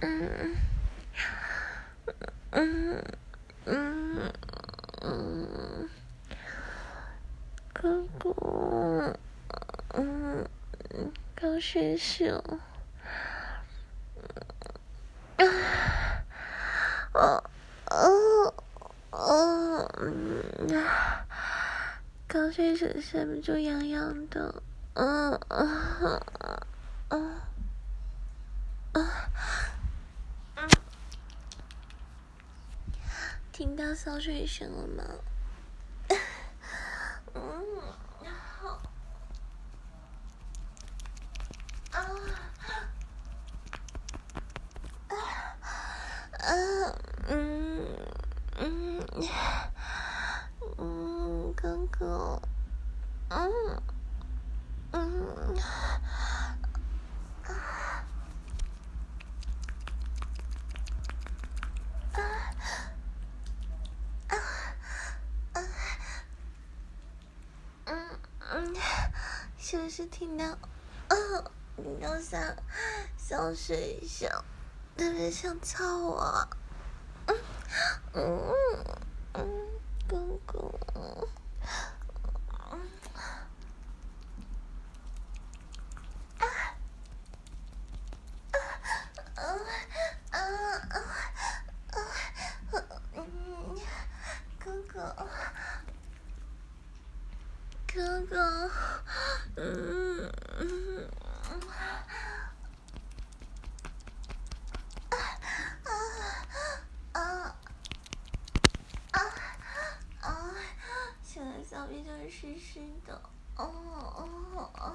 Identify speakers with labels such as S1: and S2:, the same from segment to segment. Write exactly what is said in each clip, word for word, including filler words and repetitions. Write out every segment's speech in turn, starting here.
S1: 嗯嗯嗯嗯，哥哥，嗯，刚睡醒，啊，哦哦哦，嗯，刚睡醒下面就痒痒的，嗯嗯嗯嗯。听到小水声了吗？嗯，好，啊啊啊，嗯嗯嗯，哥哥，嗯嗯啊啊啊啊，嗯嗯，是不是听到？啊，听到像小水声，特别想操我。嗯嗯嗯，哥哥。哥哥，哥哥，嗯嗯啊啊啊啊！现在小臂就是湿湿的，哦哦哦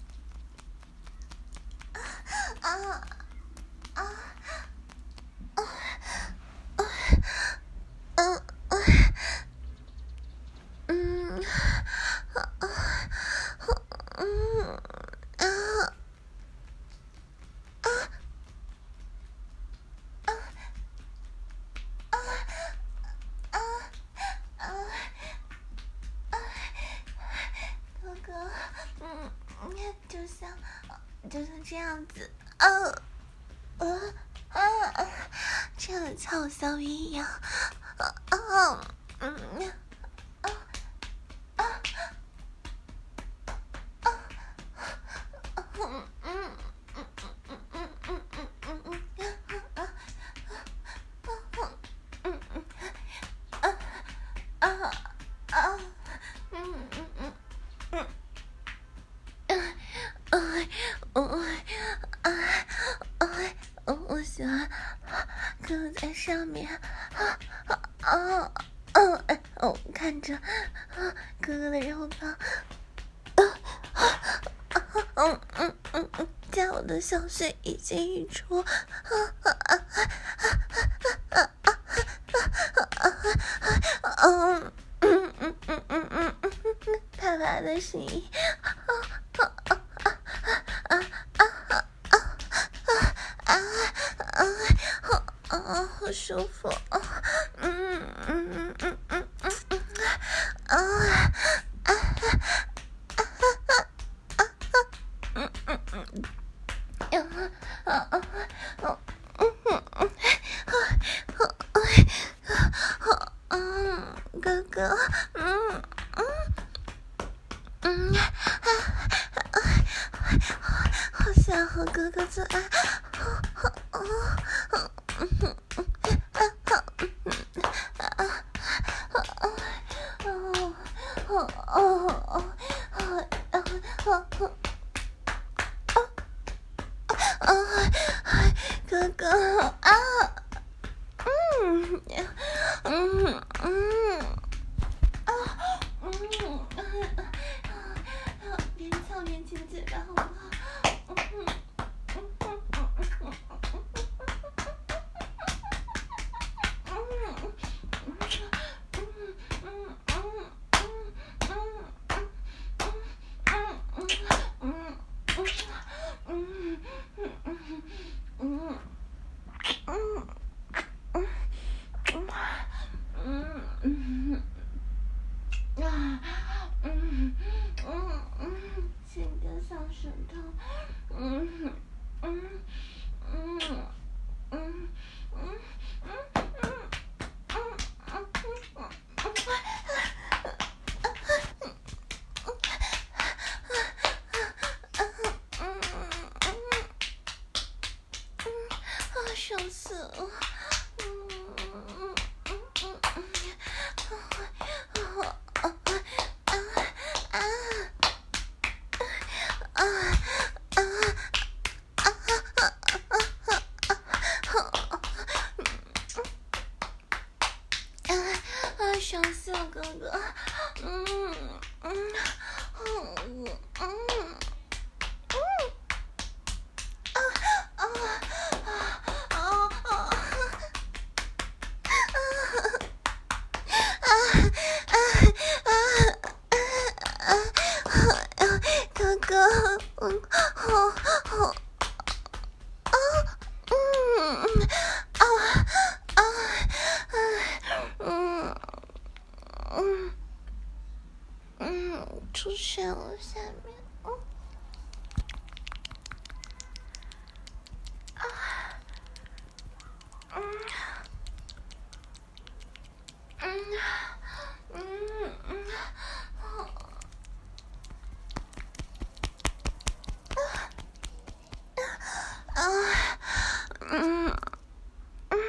S1: 啊啊啊啊！嗯嗯嗯啊嗯啊啊啊啊啊啊！哥哥，嗯，就像就像这样子，嗯嗯啊，这样像小鱼一样，啊啊嗯啊啊啊嗯嗯嗯嗯嗯嗯嗯嗯啊嗯嗯啊啊啊嗯嗯嗯嗯。哎，我哎哎，我喜欢哥哥在上面，啊啊啊！哎，我看着哥哥的肉棒，嗯嗯嗯嗯，在我的小穴一进一出，啊啊啊啊啊啊啊啊！嗯嗯嗯嗯嗯嗯嗯，啪啪的声音，啊啊啊啊啊啊啊啊啊啊啊！好舒服，嗯嗯嗯嗯嗯嗯嗯啊啊嗯嗯嗯。嗯啊啊啊嗯嗯嗯嗯，哥哥，嗯嗯嗯，好想和哥哥做爱，哦哦嗯嗯嗯哦哦哦哦。啊，哥哥啊，嗯嗯嗯啊嗯，边操边亲嘴巴好不好？嗯嗯嗯嗯嗯想死了。嗯嗯嗯嗯嗯啊啊啊啊啊啊啊！想死了，哥哥。嗯嗯嗯嗯。哥哥，嗯，好好啊，嗯啊啊嗯嗯嗯，出血了，下面，嗯啊嗯嗯嗯嗯啊嗯嗯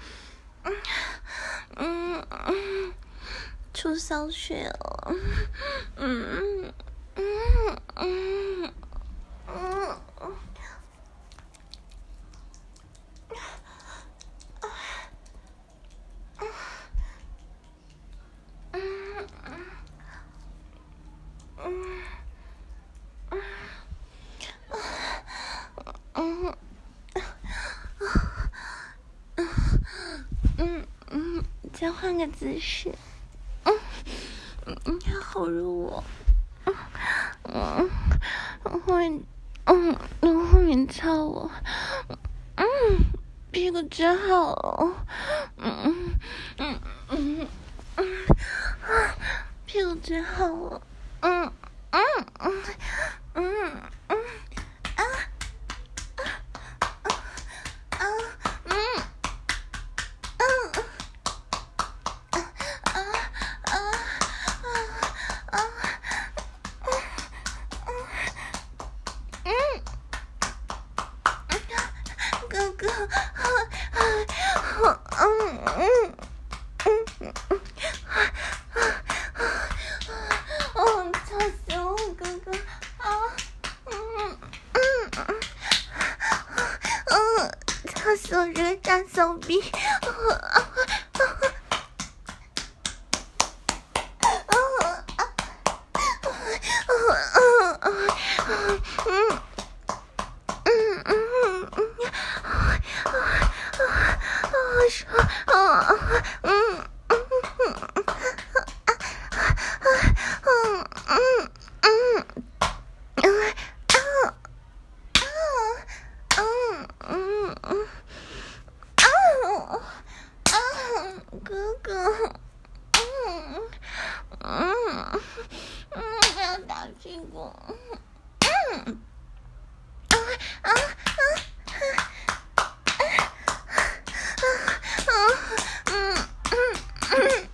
S1: 嗯嗯，出小血了，嗯嗯嗯嗯嗯。嗯嗯嗯，再换个姿势。嗯嗯，你好入我。嗯嗯，后面嗯，从后面操我。嗯，屁股真好。嗯嗯嗯嗯，屁股真好。嗯嗯嗯嗯嗯啊啊啊嗯嗯啊啊啊啊嗯，哥哥，嗯嗯嗯嗯，哦，操死我，哥哥啊！嗯嗯嗯嗯，操死我这个大骚逼！哥哥，嗯嗯嗯，不要打屁股，嗯啊啊啊啊嗯嗯嗯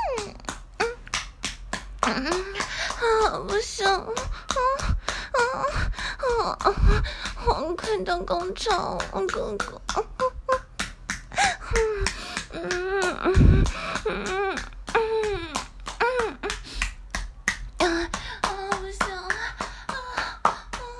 S1: 嗯嗯啊，不行，啊啊啊啊！快到高潮，哥哥，嗯嗯嗯嗯嗯嗯。啊啊！不行！啊啊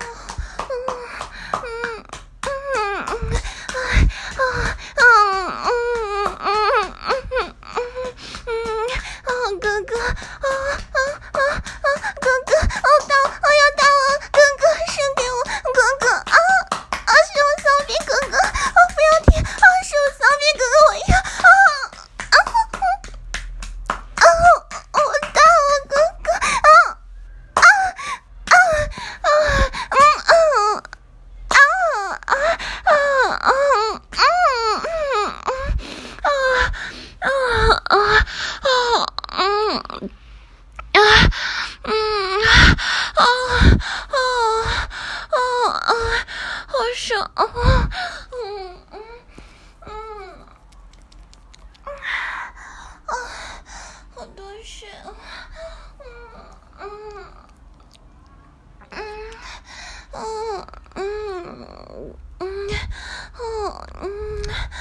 S1: 嗯嗯嗯嗯啊啊嗯嗯嗯嗯嗯啊！哥哥啊啊啊啊！哥哥，哦到，哦要到了！哥哥，伸给我！哥哥啊啊！是我骚逼哥哥！啊不要停！啊是我骚逼哥哥！我要啊啊啊！我到了，哥哥啊！啊啊啊嗯嗯啊啊啊啊嗯嗯啊啊啊啊嗯啊嗯啊啊啊啊好爽啊嗯嗯嗯啊好多血啊嗯嗯嗯嗯嗯嗯嗯嗯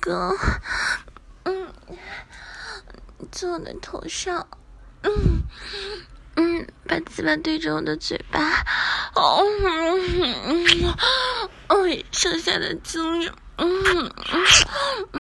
S1: 哥，嗯，坐我的头上，嗯嗯，把嘴巴对着我的嘴巴，哦，嗯，哦，剩下的精液，嗯。